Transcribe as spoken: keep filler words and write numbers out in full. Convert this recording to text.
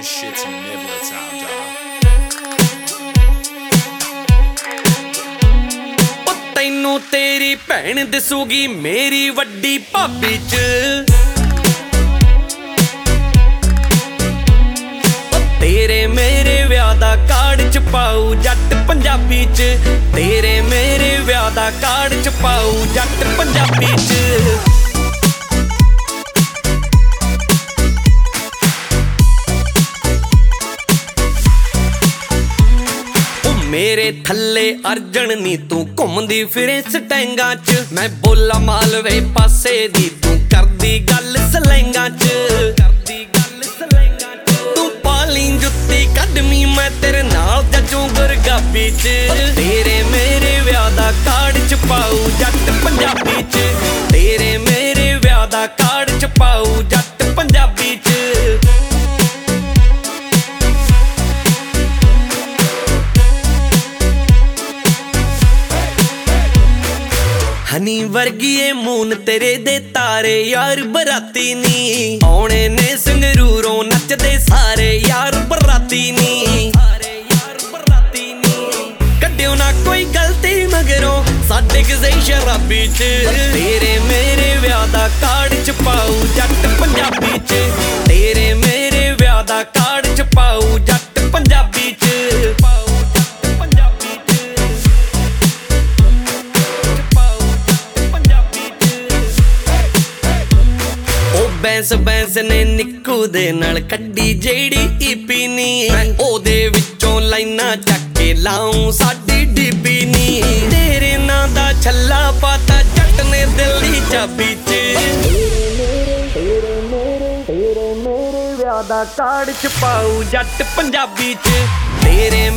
This shit's nibbler time, dog. ਉਹ ਤੈਨੂੰ ਤੇਰੀ ਭੈਣ ਦਿਸੂਗੀ ਮੇਰੀ ਵੱਡੀ ਭਾਬੀ ਚ। ਉਹ ਤੇਰੇ ਮੇਰੇ ਵਿਆਹ ਦਾ ਕਾਰਡ ਚ ਪਾਊ ਜੱਟ ਪੰਜਾਬੀ ਚ। ਤੇਰੇ ਮੇਰੇ ਵਿਆਹ ਦਾ ਕਾਰਡ ਚ ਪਾਊ ਜੱਟ ਪੰਜਾਬੀ ਚ। ਮੇਰੇ ਥੱਲੇ ਅਰਜਣ ਨੀ ਤੂੰ ਘੁੰਮਦੀ ਫਿਰੇ ਸਟੈਂਗਾਂ ਚ। ਮੈਂ ਬੋਲਾ ਮਾਲਵੇ ਪਾਸੇ ਦੀ ਤੂੰ ਕਰਦੀ ਗੱਲ ਸਲੈਂਗਾਂ ਚ। ਕਰਦੀ ਗੱਲ ਸਲੈਂਗਾਂ ਚ ਤੂੰ ਪਾਲੀ ਜੁੱਤੀ ਕੱਢਵੀਂ ਮੈਂ ਤੇਰੇ ਨਾਲ ਜੱਜੂ ਗੁਰਗਾਬੀ ਚ। ਤੇਰੇ ਮੇਰੇ ਵਿਆਹ ਦਾ ਕਾਰਡ ਚ ਪਾਊ ਜੱਟ ਪੰਜਾਬੀ ਚ। ਤੇਰੇ ਮੇਰੇ ਵਿਆਹ ਦਾ ਕਾਰਡ ਚ ਪਾਊ ਜੱਟ ਪੰਜਾਬੀ ਚ। ਹਨੀ ਵਰਗੀਏ ਮੂਨ ਤੇਰੇ ਦੇ ਤਾਰੇ ਯਾਰ ਬਰਾਤੀ ਨੀ। ਆਉਣੇ ਨੇ ਸੰਗਰੂਰੋਂ ਨੱਚਦੇ ਸਾਰੇ ਯਾਰ ਬਰਾਤੀ ਨੀ। ਕੱਢਿਓ ਨਾ ਕੋਈ ਗਲਤੀ ਮਗਰੋਂ ਸਾਡੇ ਕਿਸੇ ਸ਼ਰਾਬੀ ਚ। ਤੇਰੇ ਮੇਰੇ ਵਿਆਹ ਦਾ ਕਾਰਡ ਚ ਪਾਊ ਜੱਟ ਪੰਜਾਬੀ ਚ। ਤੇਰੇ ਮੇਰੇ ਵਿਆਹ ਦਾ ਕਾਰਡ ਚ ਪਾਊ ਜੱਟ ਪੰਜਾਬੀ ਚ। ਬੈਂਸ ਬੈਂਸ ਨੇ ਨਿੱਕੂ ਦੇ ਨਾਲ ਕੱਢੀ ਜਿਹੜੀ ਈਪੀ ਨੀ। ਮੈਂ ਉਹਦੇ ਵਿੱਚੋਂ ਲਾਈਨਾਂ ਚੱਕ ਕੇ ਲਾਉਂ ਸਾਡੀ ਡੀਪੀ ਨੀ। ਤੇਰੇ ਨਾਂ ਦਾ ਛੱਲਾ ਪਾਤਾ ਜੱਟ ਨੇ ਦਿਲ ਦੀ ਚਾਬੀ ਚ। ਤੇਰੇ ਮੇਰੇ ਵਿਆਹ ਦਾ ਕਾਰਡ ਚ ਪਾਊ ਜੱਟ ਪੰਜਾਬੀ ਚ। ਤੇਰੇ